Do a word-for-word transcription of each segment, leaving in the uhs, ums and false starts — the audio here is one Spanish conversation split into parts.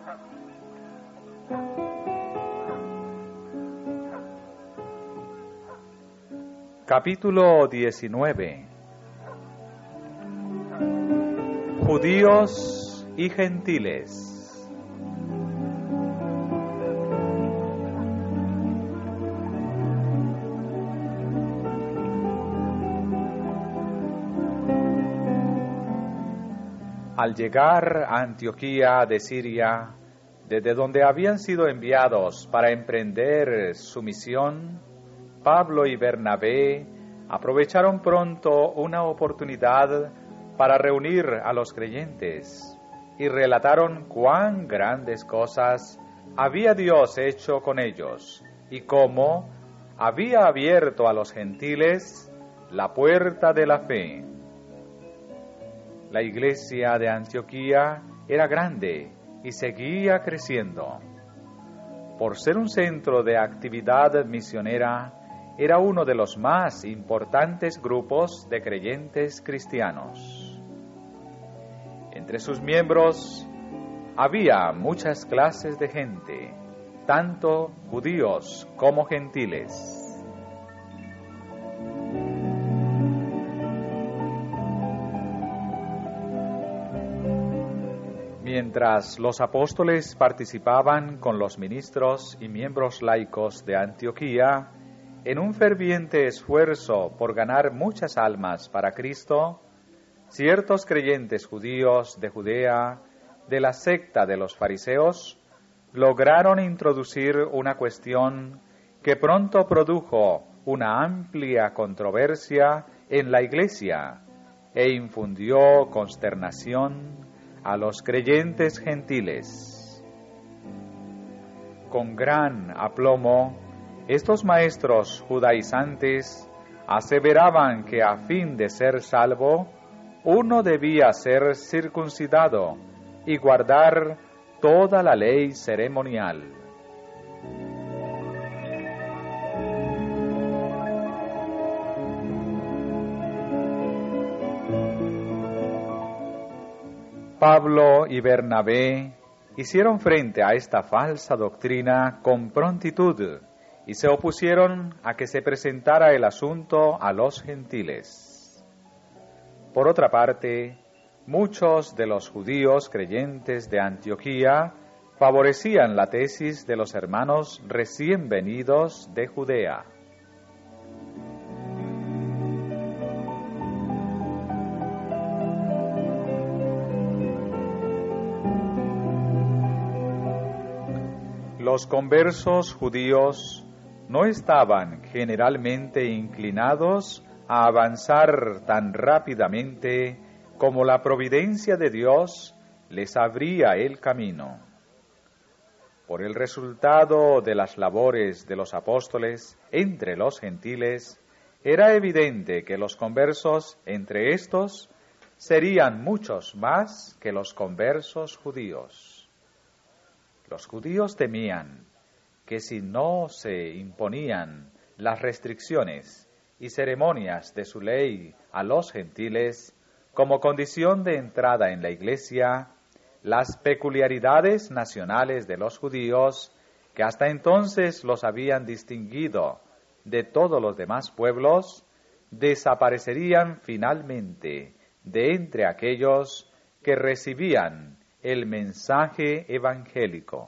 Capítulo diecinueve. Judíos y gentiles. Al llegar a Antioquía de Siria, desde donde habían sido enviados para emprender su misión, Pablo y Bernabé aprovecharon pronto una oportunidad para reunir a los creyentes y relataron cuán grandes cosas había Dios hecho con ellos y cómo había abierto a los gentiles la puerta de la fe. La iglesia de Antioquía era grande y seguía creciendo. Por ser un centro de actividad misionera, era uno de los más importantes grupos de creyentes cristianos. Entre sus miembros había muchas clases de gente, tanto judíos como gentiles. Mientras los apóstoles participaban con los ministros y miembros laicos de Antioquía en un ferviente esfuerzo por ganar muchas almas para Cristo, ciertos creyentes judíos de Judea, de la secta de los fariseos, lograron introducir una cuestión que pronto produjo una amplia controversia en la iglesia e infundió consternación a los creyentes gentiles. Con gran aplomo, estos maestros judaizantes aseveraban que a fin de ser salvo, uno debía ser circuncidado y guardar toda la ley ceremonial. Pablo y Bernabé hicieron frente a esta falsa doctrina con prontitud y se opusieron a que se presentara el asunto a los gentiles. Por otra parte, muchos de los judíos creyentes de Antioquía favorecían la tesis de los hermanos recién venidos de Judea. Los conversos judíos no estaban generalmente inclinados a avanzar tan rápidamente como la providencia de Dios les abría el camino. Por el resultado de las labores de los apóstoles entre los gentiles, era evidente que los conversos entre estos serían muchos más que los conversos judíos. Los judíos temían que si no se imponían las restricciones y ceremonias de su ley a los gentiles como condición de entrada en la iglesia, las peculiaridades nacionales de los judíos, que hasta entonces los habían distinguido de todos los demás pueblos, desaparecerían finalmente de entre aquellos que recibían el mensaje evangélico.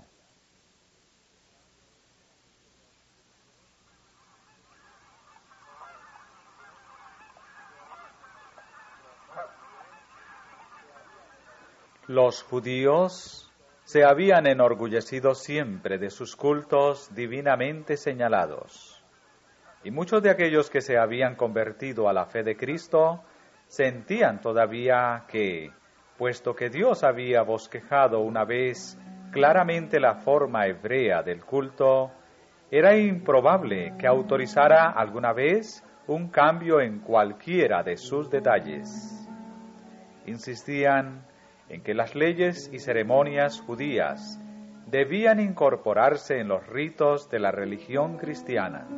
Los judíos se habían enorgullecido siempre de sus cultos divinamente señalados, y muchos de aquellos que se habían convertido a la fe de Cristo sentían todavía que, puesto que Dios había bosquejado una vez claramente la forma hebrea del culto, era improbable que autorizara alguna vez un cambio en cualquiera de sus detalles. Insistían en que las leyes y ceremonias judías debían incorporarse en los ritos de la religión cristiana.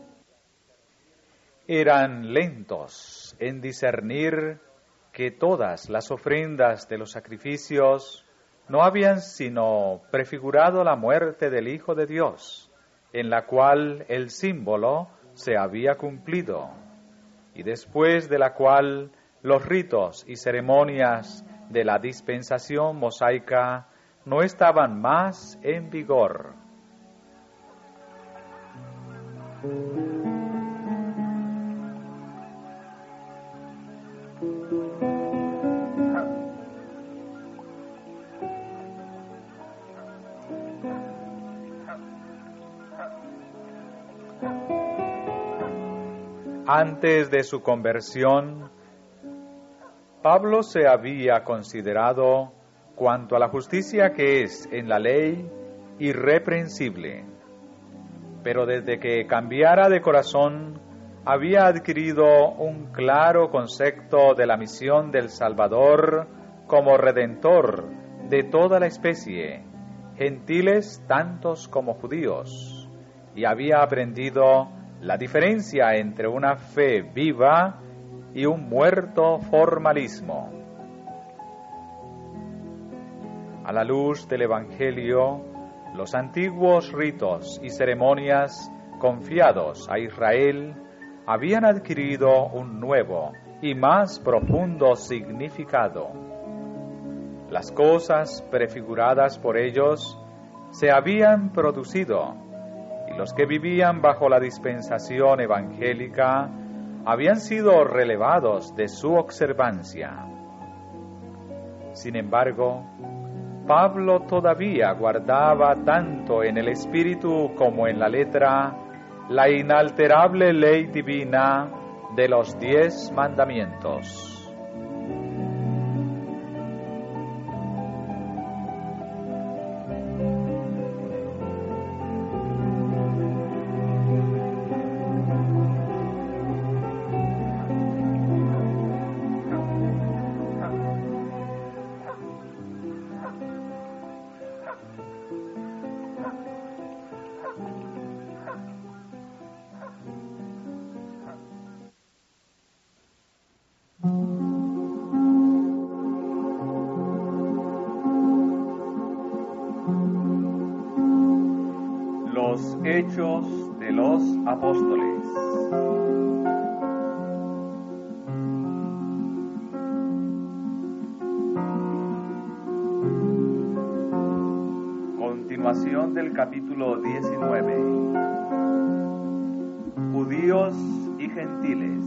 Eran lentos en discernir que todas las ofrendas de los sacrificios, no habían sino prefigurado la muerte del Hijo de Dios, en la cual el símbolo se había cumplido, y después de la cual los ritos y ceremonias de la dispensación mosaica no estaban más en vigor. Antes de su conversión, Pablo se había considerado, cuanto a la justicia que es en la ley, irreprensible. Pero desde que cambiara de corazón, había adquirido un claro concepto de la misión del Salvador como redentor de toda la especie, gentiles tantos como judíos, y había aprendido la diferencia entre una fe viva y un muerto formalismo. A la luz del Evangelio, los antiguos ritos y ceremonias confiados a Israel habían adquirido un nuevo y más profundo significado. Las cosas prefiguradas por ellos se habían producido, y los que vivían bajo la dispensación evangélica habían sido relevados de su observancia. Sin embargo, Pablo todavía guardaba tanto en el espíritu como en la letra la inalterable ley divina de los diez mandamientos. Los Hechos de los Apóstoles. Continuación del capítulo diecinueve. Judíos y gentiles.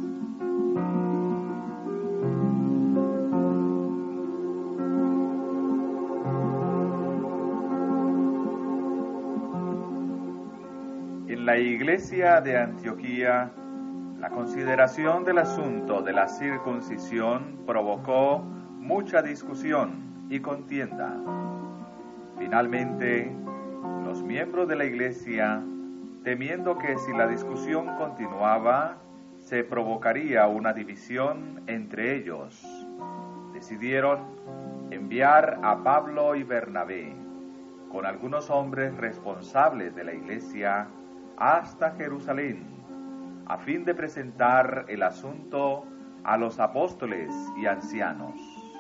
En la iglesia de Antioquía, la consideración del asunto de la circuncisión provocó mucha discusión y contienda. Finalmente, los miembros de la iglesia, temiendo que si la discusión continuaba, se provocaría una división entre ellos, decidieron enviar a Pablo y Bernabé, con algunos hombres responsables de la iglesia, hasta Jerusalén, a fin de presentar el asunto a los apóstoles y ancianos.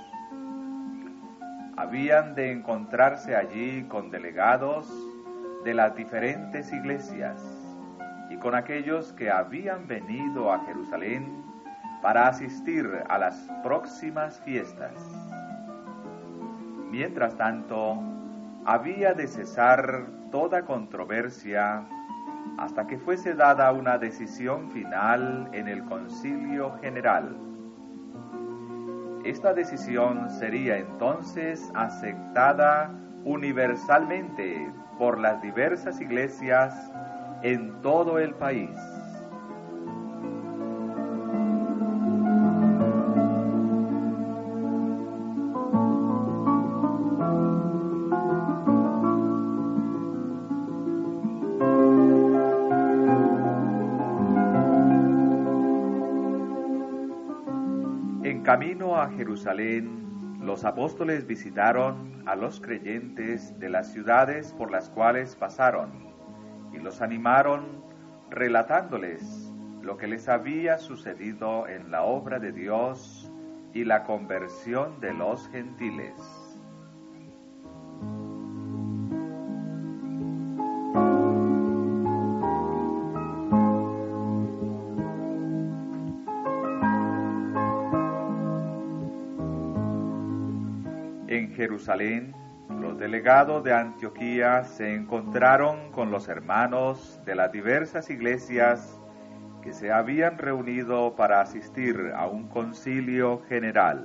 Habían de encontrarse allí con delegados de las diferentes iglesias y con aquellos que habían venido a Jerusalén para asistir a las próximas fiestas. Mientras tanto, había de cesar toda controversia hasta que fuese dada una decisión final en el Concilio General. Esta decisión sería entonces aceptada universalmente por las diversas iglesias en todo el país. Camino a Jerusalén, los apóstoles visitaron a los creyentes de las ciudades por las cuales pasaron y los animaron relatándoles lo que les había sucedido en la obra de Dios y la conversión de los gentiles. En Jerusalén, los delegados de Antioquía se encontraron con los hermanos de las diversas iglesias que se habían reunido para asistir a un concilio general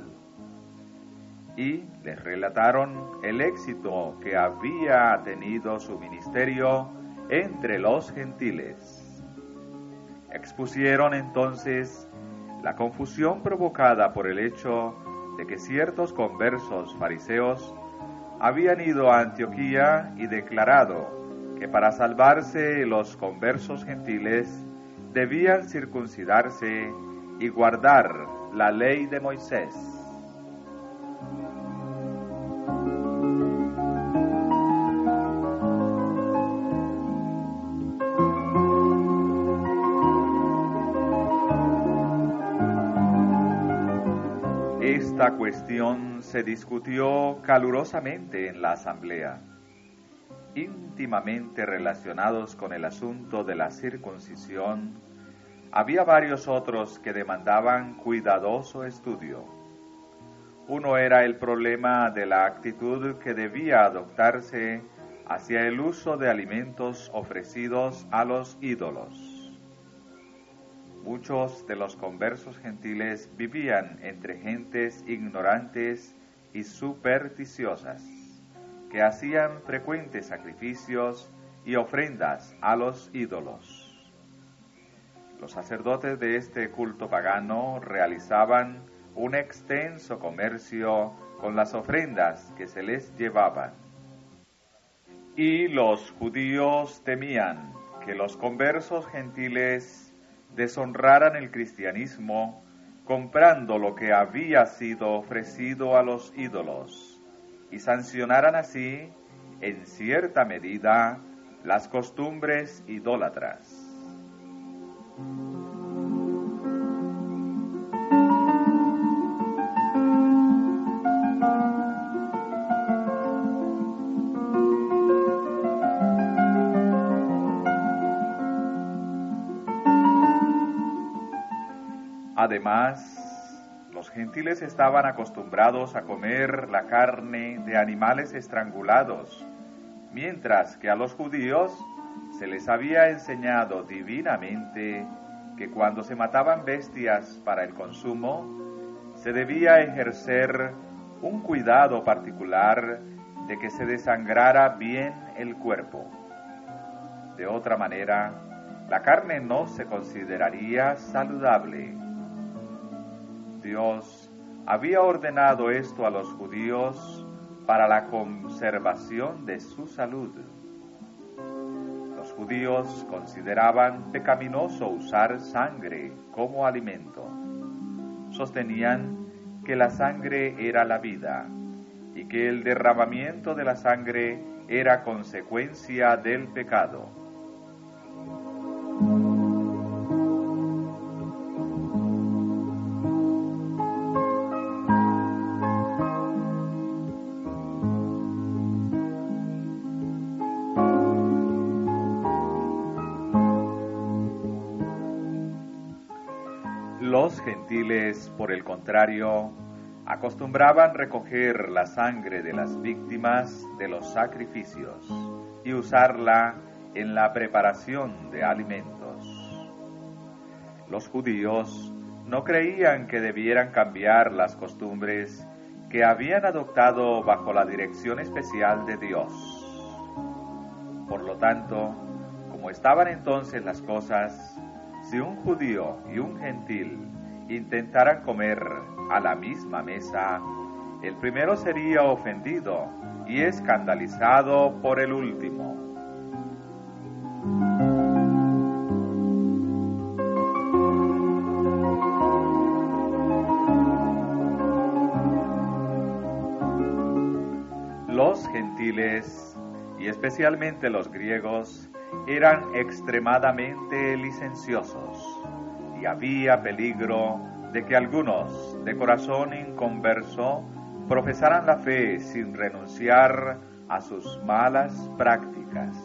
y les relataron el éxito que había tenido su ministerio entre los gentiles. Expusieron entonces la confusión provocada por el hecho de que ciertos conversos fariseos habían ido a Antioquía y declarado que para salvarse los conversos gentiles debían circuncidarse y guardar la ley de Moisés. Esta cuestión se discutió calurosamente en la asamblea. Íntimamente relacionados con el asunto de la circuncisión, había varios otros que demandaban cuidadoso estudio. Uno era el problema de la actitud que debía adoptarse hacia el uso de alimentos ofrecidos a los ídolos. Muchos de los conversos gentiles vivían entre gentes ignorantes y supersticiosas, que hacían frecuentes sacrificios y ofrendas a los ídolos. Los sacerdotes de este culto pagano realizaban un extenso comercio con las ofrendas que se les llevaban. Y los judíos temían que los conversos gentiles deshonraran el cristianismo comprando lo que había sido ofrecido a los ídolos y sancionaran así, en cierta medida, las costumbres idólatras. Además, los gentiles estaban acostumbrados a comer la carne de animales estrangulados, mientras que a los judíos se les había enseñado divinamente que cuando se mataban bestias para el consumo, se debía ejercer un cuidado particular de que se desangrara bien el cuerpo. De otra manera, la carne no se consideraría saludable. Dios había ordenado esto a los judíos para la conservación de su salud. Los judíos consideraban pecaminoso usar sangre como alimento. Sostenían que la sangre era la vida y que el derramamiento de la sangre era consecuencia del pecado. Los gentiles, por el contrario, acostumbraban recoger la sangre de las víctimas de los sacrificios y usarla en la preparación de alimentos. Los judíos no creían que debieran cambiar las costumbres que habían adoptado bajo la dirección especial de Dios. Por lo tanto, como estaban entonces las cosas, si un judío y un gentil intentaran comer a la misma mesa, el primero sería ofendido y escandalizado por el último. Los gentiles, y especialmente los griegos, eran extremadamente licenciosos, y había peligro de que algunos, de corazón inconverso, profesaran la fe sin renunciar a sus malas prácticas.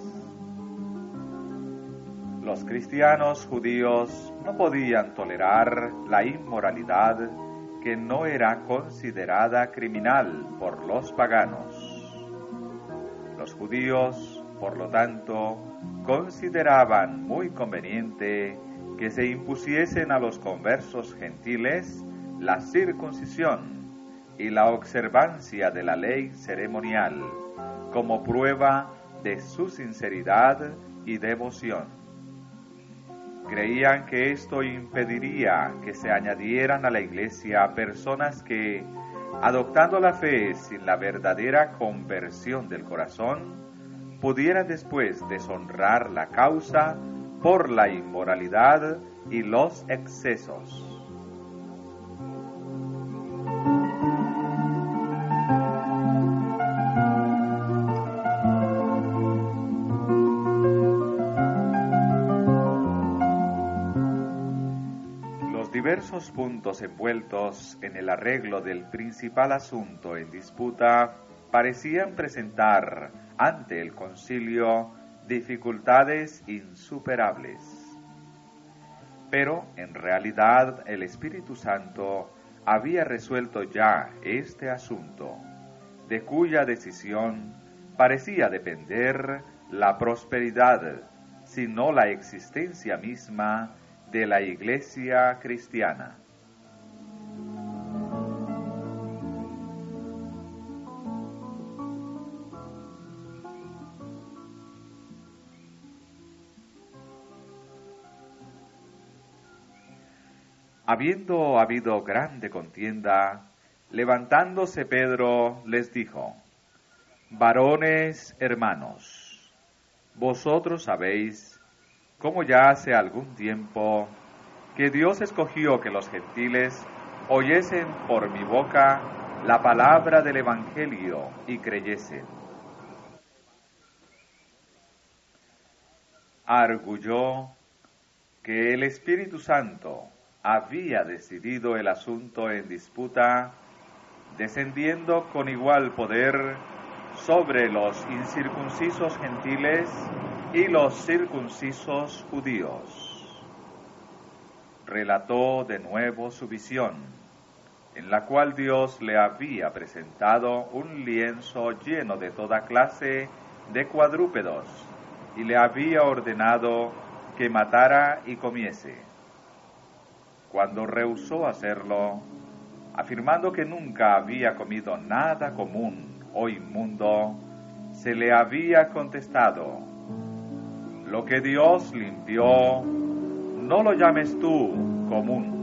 Los cristianos judíos no podían tolerar la inmoralidad que no era considerada criminal por los paganos. Los judíos, por lo tanto, consideraban muy conveniente que se impusiesen a los conversos gentiles la circuncisión y la observancia de la ley ceremonial como prueba de su sinceridad y devoción. Creían que esto impediría que se añadieran a la iglesia personas que, adoptando la fe sin la verdadera conversión del corazón, pudieran después deshonrar la causa por la inmoralidad y los excesos. Los diversos puntos envueltos en el arreglo del principal asunto en disputa parecían presentar ante el concilio dificultades insuperables. Pero en realidad el Espíritu Santo había resuelto ya este asunto, de cuya decisión parecía depender la prosperidad, si no la existencia misma de la Iglesia cristiana. Habiendo habido grande contienda, levantándose Pedro les dijo: Varones hermanos, vosotros sabéis cómo ya hace algún tiempo que Dios escogió que los gentiles oyesen por mi boca la palabra del Evangelio y creyesen. Arguyó que el Espíritu Santo había decidido el asunto en disputa, descendiendo con igual poder sobre los incircuncisos gentiles y los circuncisos judíos. Relató de nuevo su visión, en la cual Dios le había presentado un lienzo lleno de toda clase de cuadrúpedos, y le había ordenado que matara y comiese. Cuando rehusó hacerlo, afirmando que nunca había comido nada común o inmundo, se le había contestado: lo que Dios limpió, no lo llames tú común.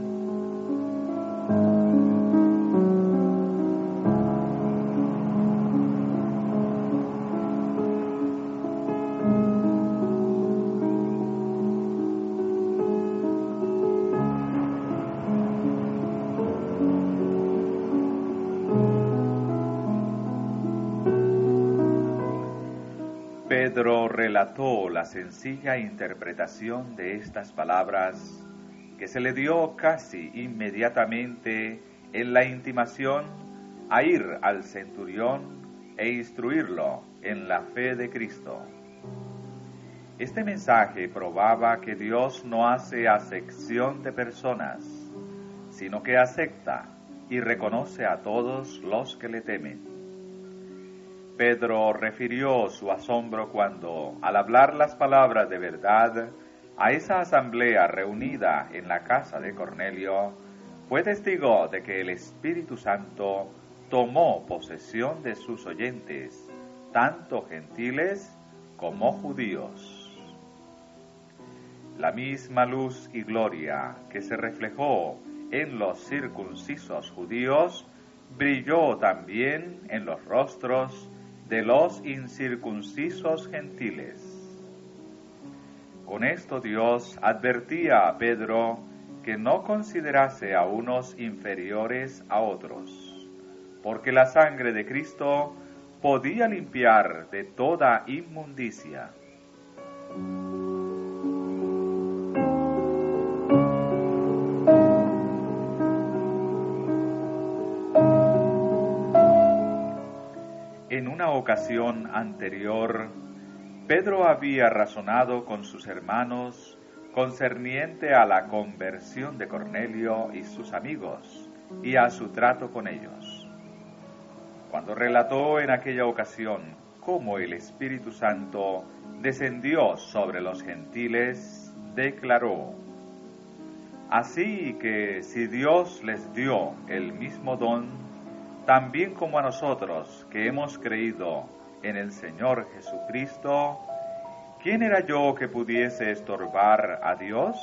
Pedro relató la sencilla interpretación de estas palabras que se le dio casi inmediatamente en la intimación a ir al centurión e instruirlo en la fe de Cristo. Este mensaje probaba que Dios no hace acepción de personas, sino que acepta y reconoce a todos los que le temen. Pedro refirió su asombro cuando, al hablar las palabras de verdad a esa asamblea reunida en la casa de Cornelio, fue testigo de que el Espíritu Santo tomó posesión de sus oyentes, tanto gentiles como judíos. La misma luz y gloria que se reflejó en los circuncisos judíos brilló también en los rostros de los incircuncisos gentiles. Con esto Dios advertía a Pedro que no considerase a unos inferiores a otros, porque la sangre de Cristo podía limpiar de toda inmundicia. En una ocasión anterior, Pedro había razonado con sus hermanos concerniente a la conversión de Cornelio y sus amigos, y a su trato con ellos. Cuando relató en aquella ocasión cómo el Espíritu Santo descendió sobre los gentiles, declaró: así que si Dios les dio el mismo don, también como a nosotros que hemos creído en el Señor Jesucristo, ¿quién era yo que pudiese estorbar a Dios?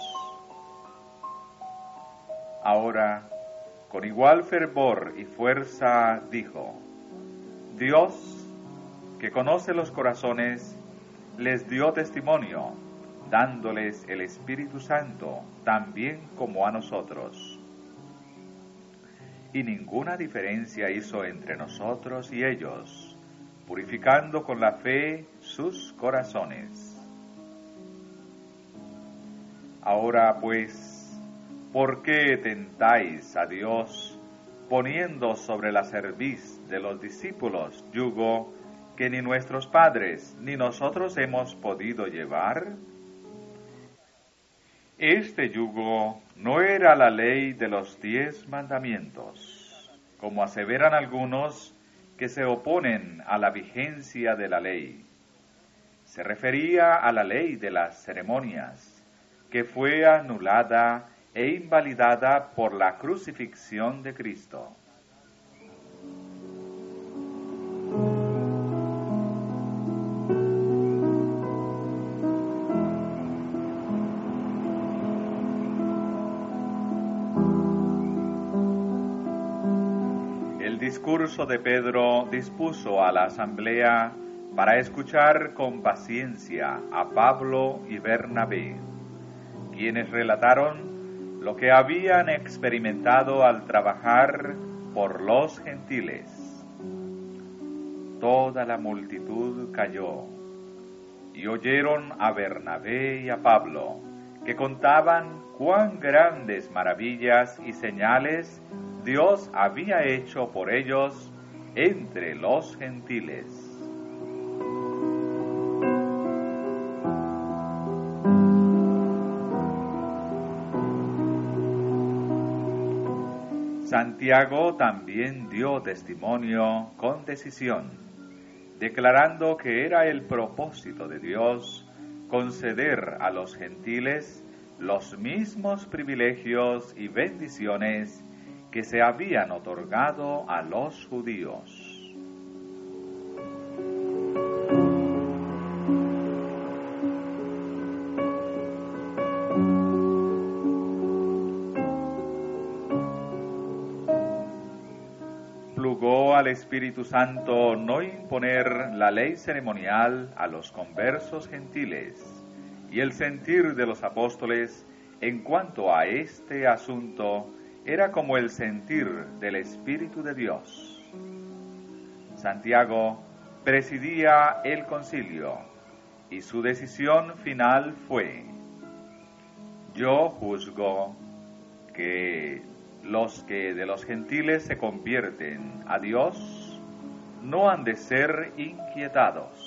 Ahora, con igual fervor y fuerza, dijo: Dios, que conoce los corazones, les dio testimonio, dándoles el Espíritu Santo, también como a nosotros. Y ninguna diferencia hizo entre nosotros y ellos, purificando con la fe sus corazones. Ahora pues, ¿por qué tentáis a Dios, poniendo sobre la cerviz de los discípulos yugo que ni nuestros padres ni nosotros hemos podido llevar? Este yugo no era la ley de los diez mandamientos, como aseveran algunos que se oponen a la vigencia de la ley. Se refería a la ley de las ceremonias, que fue anulada e invalidada por la crucifixión de Cristo. El discurso de Pedro dispuso a la asamblea para escuchar con paciencia a Pablo y Bernabé, quienes relataron lo que habían experimentado al trabajar por los gentiles. Toda la multitud calló y oyeron a Bernabé y a Pablo, que contaban cuán grandes maravillas y señales Dios había hecho por ellos entre los gentiles. Santiago también dio testimonio con decisión, declarando que era el propósito de Dios conceder a los gentiles los mismos privilegios y bendiciones que se habían otorgado a los judíos. Plugó al Espíritu Santo no imponer la ley ceremonial a los conversos gentiles, y el sentir de los apóstoles en cuanto a este asunto era como el sentir del Espíritu de Dios. Santiago presidía el concilio y su decisión final fue: yo juzgo que los que de los gentiles se convierten a Dios no han de ser inquietados.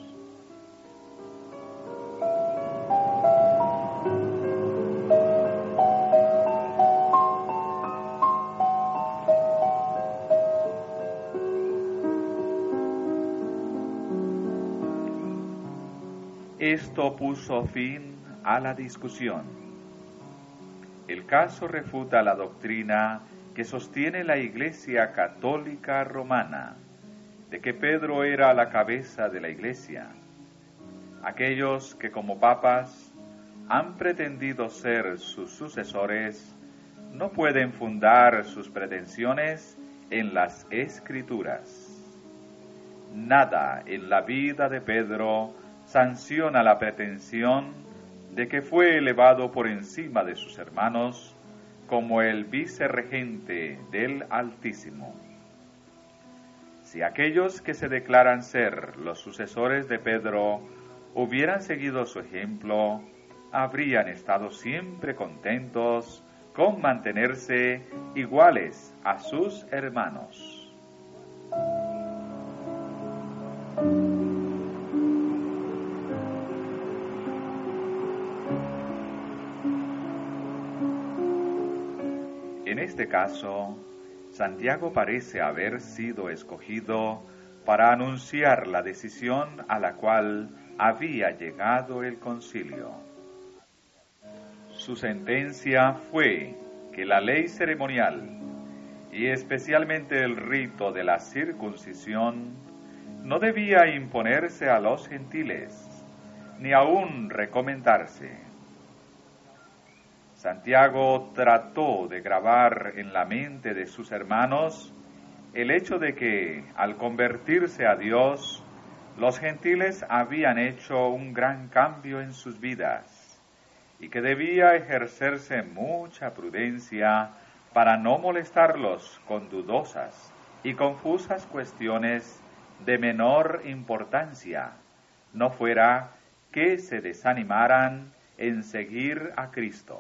Esto puso fin a la discusión. El caso refuta la doctrina que sostiene la Iglesia Católica Romana, de que Pedro era la cabeza de la Iglesia. Aquellos que como papas han pretendido ser sus sucesores no pueden fundar sus pretensiones en las Escrituras. Nada en la vida de Pedro sanciona la pretensión de que fue elevado por encima de sus hermanos como el vicerregente del Altísimo. Si aquellos que se declaran ser los sucesores de Pedro hubieran seguido su ejemplo, habrían estado siempre contentos con mantenerse iguales a sus hermanos. En este caso, Santiago parece haber sido escogido para anunciar la decisión a la cual había llegado el concilio. Su sentencia fue que la ley ceremonial, y especialmente el rito de la circuncisión, no debía imponerse a los gentiles, ni aún recomendarse. Santiago trató de grabar en la mente de sus hermanos el hecho de que, al convertirse a Dios, los gentiles habían hecho un gran cambio en sus vidas y que debía ejercerse mucha prudencia para no molestarlos con dudosas y confusas cuestiones de menor importancia, no fuera que se desanimaran en seguir a Cristo.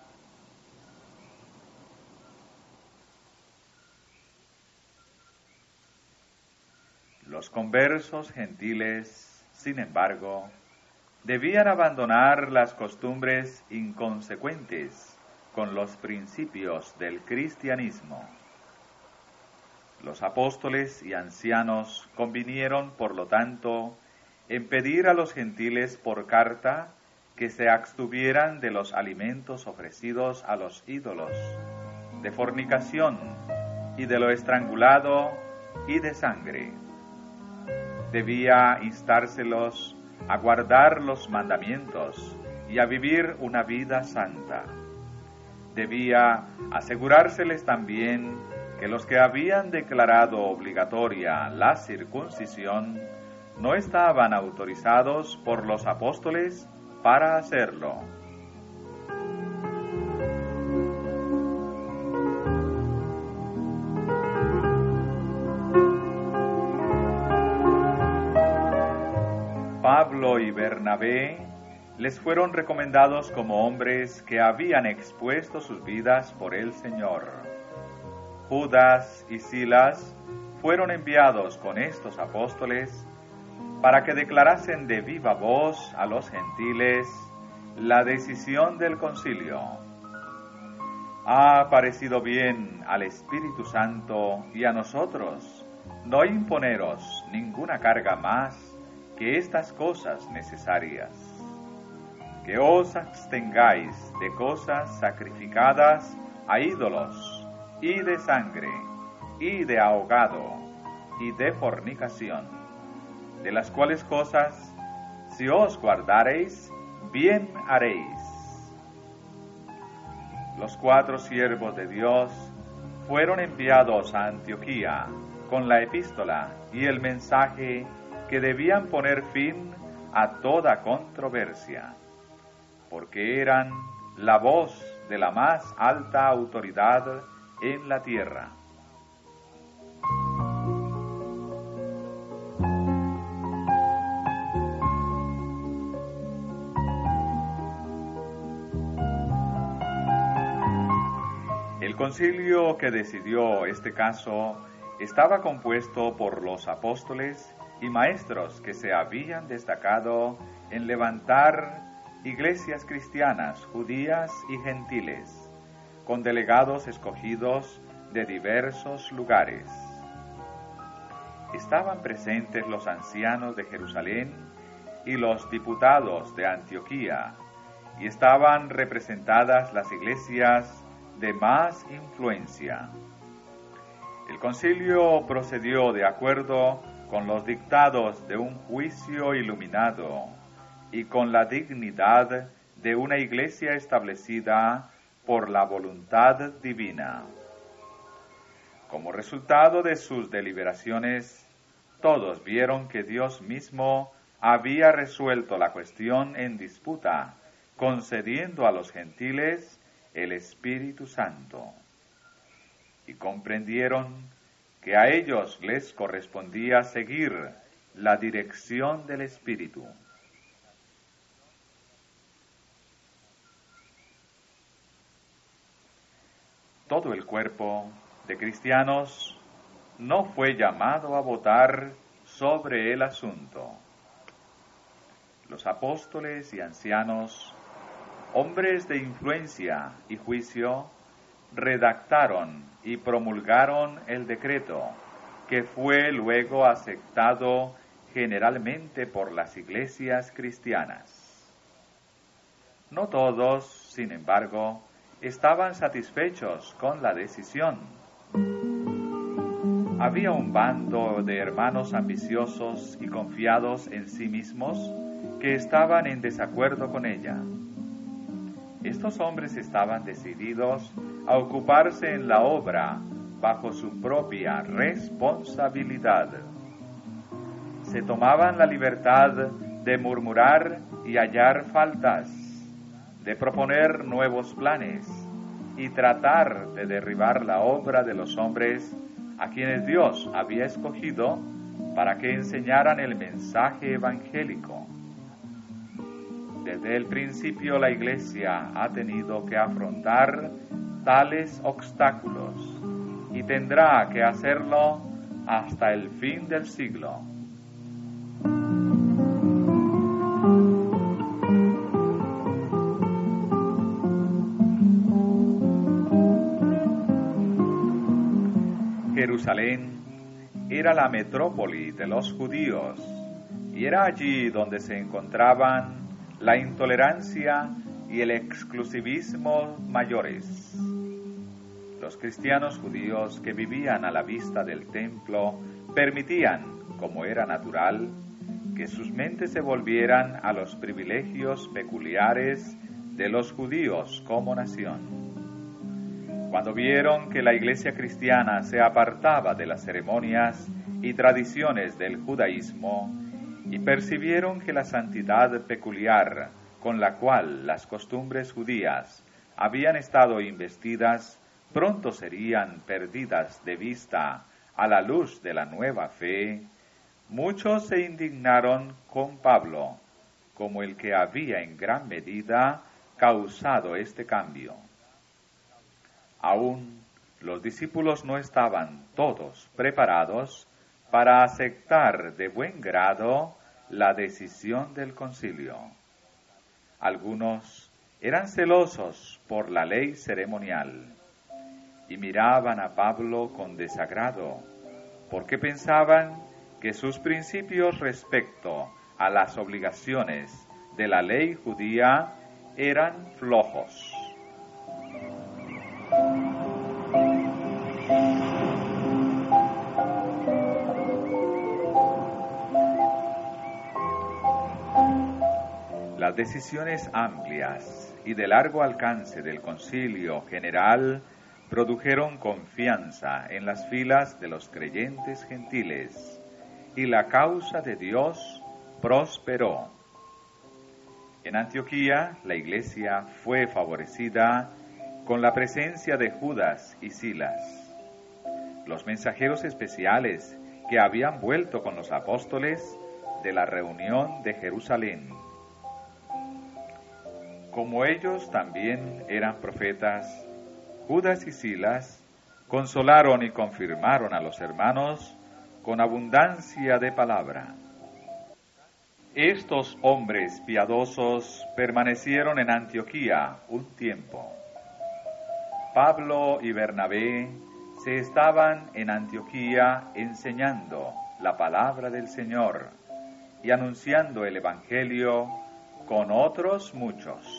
Los conversos gentiles, sin embargo, debían abandonar las costumbres inconsecuentes con los principios del cristianismo. Los apóstoles y ancianos convinieron, por lo tanto, en pedir a los gentiles por carta que se abstuvieran de los alimentos ofrecidos a los ídolos, de fornicación y de lo estrangulado y de sangre. Debía instárselos a guardar los mandamientos y a vivir una vida santa. Debía asegurárseles también que los que habían declarado obligatoria la circuncisión no estaban autorizados por los apóstoles para hacerlo. Pablo y Bernabé les fueron recomendados como hombres que habían expuesto sus vidas por el Señor. Judas y Silas fueron enviados con estos apóstoles para que declarasen de viva voz a los gentiles la decisión del concilio. Ha parecido bien al Espíritu Santo y a nosotros no imponeros ninguna carga más que estas cosas necesarias, que os abstengáis de cosas sacrificadas a ídolos, y de sangre, y de ahogado, y de fornicación, de las cuales cosas, si os guardareis, bien haréis. Los cuatro siervos de Dios fueron enviados a Antioquía con la epístola y el mensaje que debían poner fin a toda controversia, porque eran la voz de la más alta autoridad en la tierra. El concilio que decidió este caso estaba compuesto por los apóstoles y maestros que se habían destacado en levantar iglesias cristianas, judías y gentiles, con delegados escogidos de diversos lugares. Estaban presentes los ancianos de Jerusalén y los diputados de Antioquía, y estaban representadas las iglesias de más influencia. El concilio procedió de acuerdo con los dictados de un juicio iluminado y con la dignidad de una iglesia establecida por la voluntad divina. Como resultado de sus deliberaciones, todos vieron que Dios mismo había resuelto la cuestión en disputa, concediendo a los gentiles el Espíritu Santo, y comprendieron que a ellos les correspondía seguir la dirección del Espíritu. Todo el cuerpo de cristianos no fue llamado a votar sobre el asunto. Los apóstoles y ancianos, hombres de influencia y juicio, redactaron y promulgaron el decreto, que fue luego aceptado generalmente por las iglesias cristianas. No todos, sin embargo, estaban satisfechos con la decisión. Había un bando de hermanos ambiciosos y confiados en sí mismos que estaban en desacuerdo con ella. Estos hombres estaban decididos a ocuparse en la obra bajo su propia responsabilidad. Se tomaban la libertad de murmurar y hallar faltas, de proponer nuevos planes y tratar de derribar la obra de los hombres a quienes Dios había escogido para que enseñaran el mensaje evangélico. Desde el principio la Iglesia ha tenido que afrontar tales obstáculos y tendrá que hacerlo hasta el fin del siglo. Jerusalén era la metrópoli de los judíos y era allí donde se encontraban la intolerancia y el exclusivismo mayores. Los cristianos judíos que vivían a la vista del templo permitían, como era natural, que sus mentes se volvieran a los privilegios peculiares de los judíos como nación. Cuando vieron que la iglesia cristiana se apartaba de las ceremonias y tradiciones del judaísmo y percibieron que la santidad peculiar con la cual las costumbres judías habían estado investidas pronto serían perdidas de vista a la luz de la nueva fe, muchos se indignaron con Pablo como el que había en gran medida causado este cambio. Aún los discípulos no estaban todos preparados para aceptar de buen grado la decisión del concilio. Algunos eran celosos por la ley ceremonial y miraban a Pablo con desagrado, porque pensaban que sus principios respecto a las obligaciones de la ley judía eran flojos. Las decisiones amplias y de largo alcance del Concilio General produjeron confianza en las filas de los creyentes gentiles y la causa de Dios prosperó. En Antioquía, la iglesia fue favorecida con la presencia de Judas y Silas, los mensajeros especiales que habían vuelto con los apóstoles de la reunión de Jerusalén. Como ellos también eran profetas, Judas y Silas consolaron y confirmaron a los hermanos con abundancia de palabra. Estos hombres piadosos permanecieron en Antioquía un tiempo. Pablo y Bernabé se estaban en Antioquía enseñando la palabra del Señor y anunciando el Evangelio con otros muchos.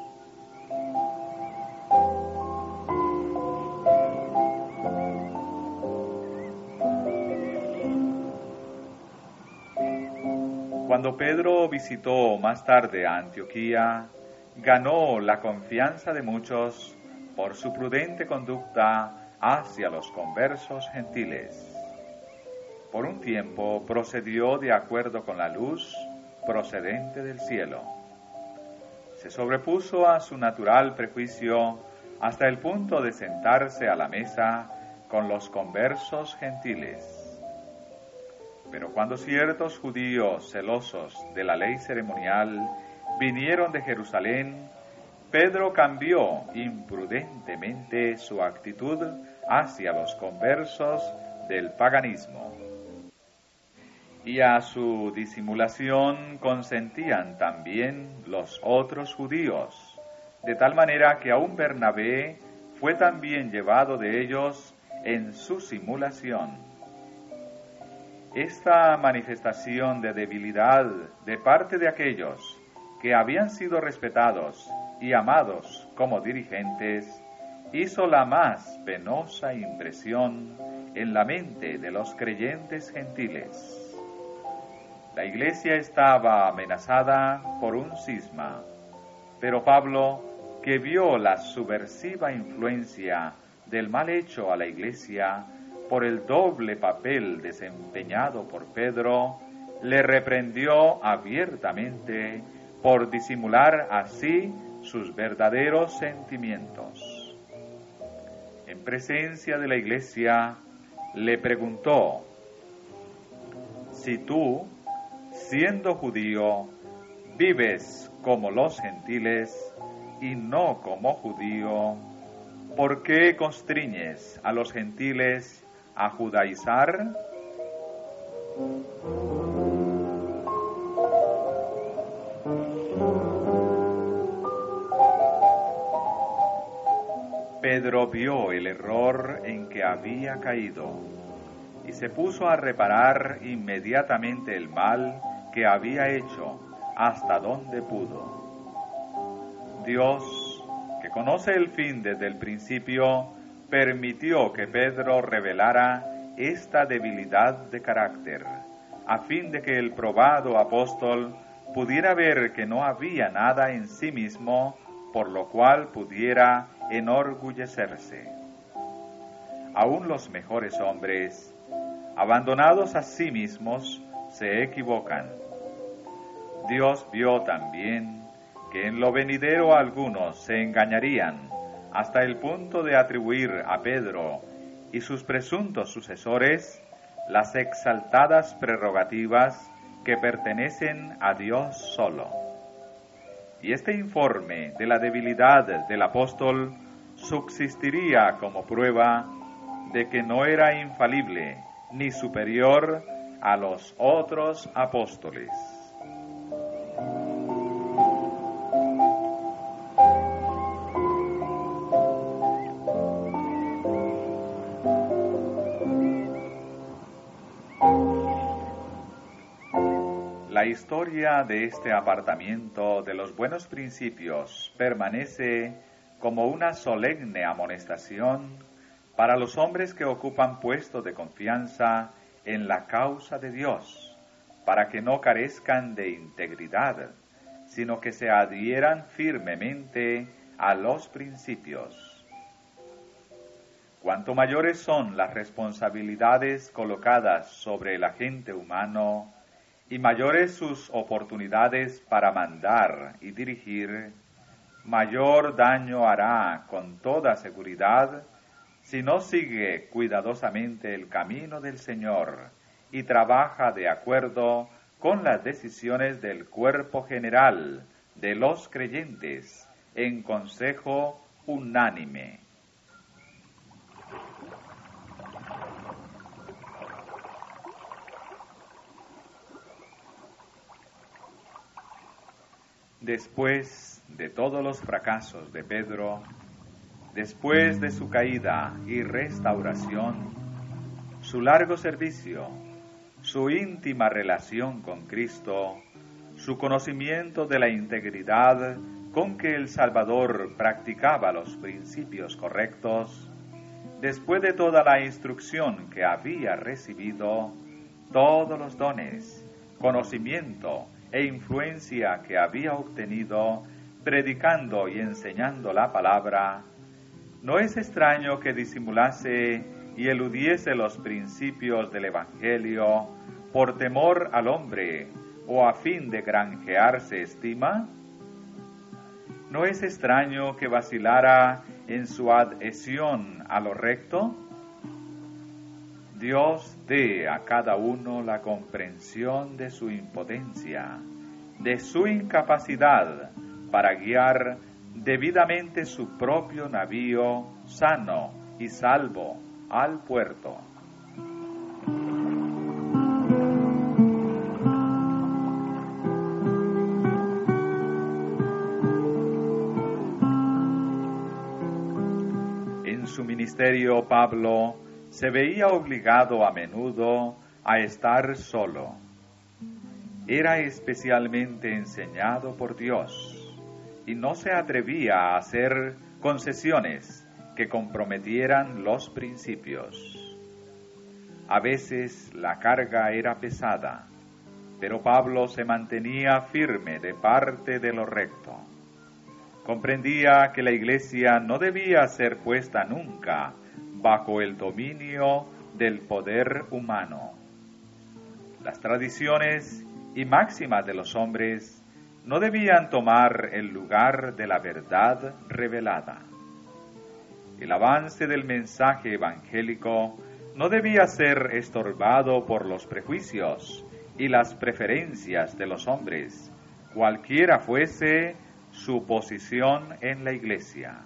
Cuando Pedro visitó más tarde a Antioquía, ganó la confianza de muchos por su prudente conducta hacia los conversos gentiles. Por un tiempo procedió de acuerdo con la luz procedente del cielo. Se sobrepuso a su natural prejuicio hasta el punto de sentarse a la mesa con los conversos gentiles. Pero cuando ciertos judíos celosos de la ley ceremonial vinieron de Jerusalén, Pedro cambió imprudentemente su actitud hacia los conversos del paganismo. Y a su disimulación consentían también los otros judíos, de tal manera que aún Bernabé fue también llevado de ellos en su simulación. Esta manifestación de debilidad de parte de aquellos que habían sido respetados y amados como dirigentes hizo la más penosa impresión en la mente de los creyentes gentiles. La iglesia estaba amenazada por un cisma, pero Pablo, que vio la subversiva influencia del mal hecho a la iglesia por el doble papel desempeñado por Pedro, le reprendió abiertamente por disimular así sus verdaderos sentimientos. En presencia de la iglesia, le preguntó: si tú, siendo judío, vives como los gentiles y no como judío, ¿por qué constriñes a los gentiles a judaizar? Pedro vio el error en que había caído y se puso a reparar inmediatamente el mal que había hecho hasta donde pudo. Dios, que conoce el fin desde el principio, permitió que Pedro revelara esta debilidad de carácter, a fin de que el probado apóstol pudiera ver que no había nada en sí mismo por lo cual pudiera enorgullecerse. Aún los mejores hombres, abandonados a sí mismos, se equivocan. Dios vio también que en lo venidero algunos se engañarían hasta el punto de atribuir a Pedro y sus presuntos sucesores las exaltadas prerrogativas que pertenecen a Dios solo. Y este informe de la debilidad del apóstol subsistiría como prueba de que no era infalible ni superior a los otros apóstoles. La historia de este apartamiento de los buenos principios permanece como una solemne amonestación para los hombres que ocupan puesto de confianza en la causa de Dios, para que no carezcan de integridad, sino que se adhieran firmemente a los principios. Cuanto mayores son las responsabilidades colocadas sobre el agente humano, y mayores sus oportunidades para mandar y dirigir, mayor daño hará con toda seguridad si no sigue cuidadosamente el camino del Señor y trabaja de acuerdo con las decisiones del cuerpo general de los creyentes en consejo unánime. Después de todos los fracasos de Pedro, después de su caída y restauración, su largo servicio, su íntima relación con Cristo, su conocimiento de la integridad con que el Salvador practicaba los principios correctos, después de toda la instrucción que había recibido, todos los dones, conocimiento e influencia que había obtenido predicando y enseñando la palabra, no es extraño que disimulase y eludiese los principios del Evangelio por temor al hombre o a fin de granjearse estima. ¿No es extraño que vacilara en su adhesión a lo recto? Dios dé a cada uno la comprensión de su impotencia, de su incapacidad para guiar debidamente su propio navío sano y salvo al puerto. ministerio, Pablo se veía obligado a menudo a estar solo. Era especialmente enseñado por Dios y no se atrevía a hacer concesiones que comprometieran los principios. A veces la carga era pesada, pero Pablo se mantenía firme de parte de lo recto. Comprendía que la Iglesia no debía ser puesta nunca bajo el dominio del poder humano. Las tradiciones y máximas de los hombres no debían tomar el lugar de la verdad revelada. El avance del mensaje evangélico no debía ser estorbado por los prejuicios y las preferencias de los hombres, cualquiera fuese su posición en la Iglesia.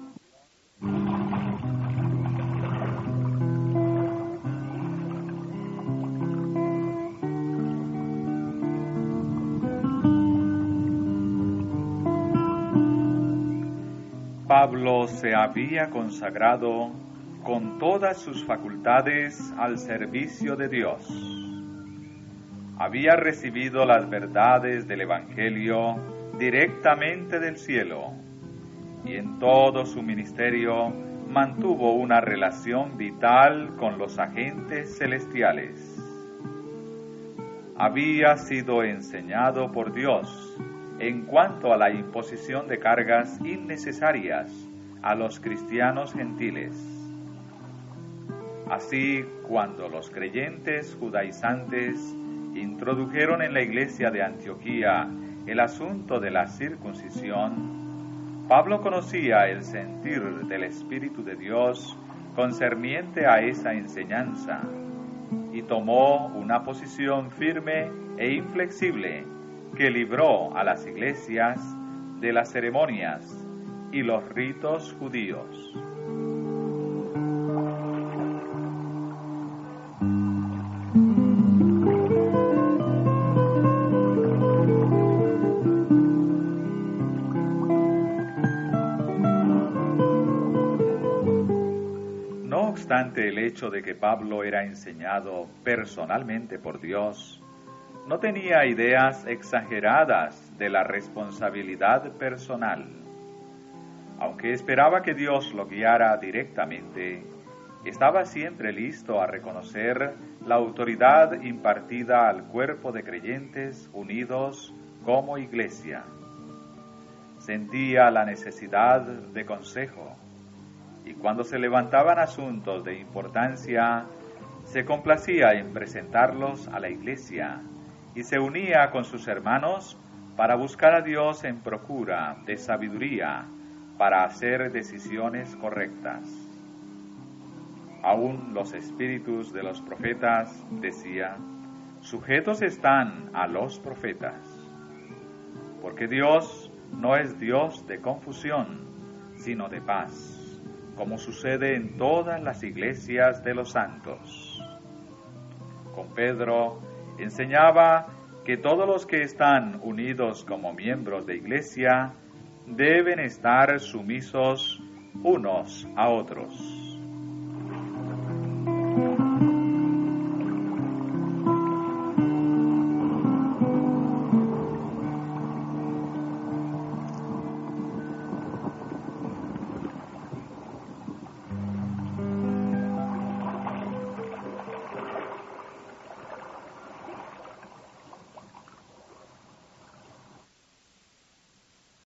Pablo se había consagrado con todas sus facultades al servicio de Dios. Había recibido las verdades del Evangelio directamente del cielo y en todo su ministerio mantuvo una relación vital con los agentes celestiales. Había sido enseñado por Dios en cuanto a la imposición de cargas innecesarias a los cristianos gentiles. Así, cuando los creyentes judaizantes introdujeron en la iglesia de Antioquía el asunto de la circuncisión, Pablo conocía el sentir del Espíritu de Dios concerniente a esa enseñanza y tomó una posición firme e inflexible que libró a las iglesias de las ceremonias y los ritos judíos. No obstante el hecho de que Pablo era enseñado personalmente por Dios, no tenía ideas exageradas de la responsabilidad personal. Aunque esperaba que Dios lo guiara directamente, estaba siempre listo a reconocer la autoridad impartida al cuerpo de creyentes unidos como iglesia. Sentía la necesidad de consejo, y cuando se levantaban asuntos de importancia, se complacía en presentarlos a la iglesia y se unía con sus hermanos para buscar a Dios en procura de sabiduría para hacer decisiones correctas. Aún los espíritus de los profetas, decía, sujetos están a los profetas, porque Dios no es Dios de confusión, sino de paz, como sucede en todas las iglesias de los santos. Con Pedro enseñaba que todos los que están unidos como miembros de iglesia deben estar sumisos unos a otros.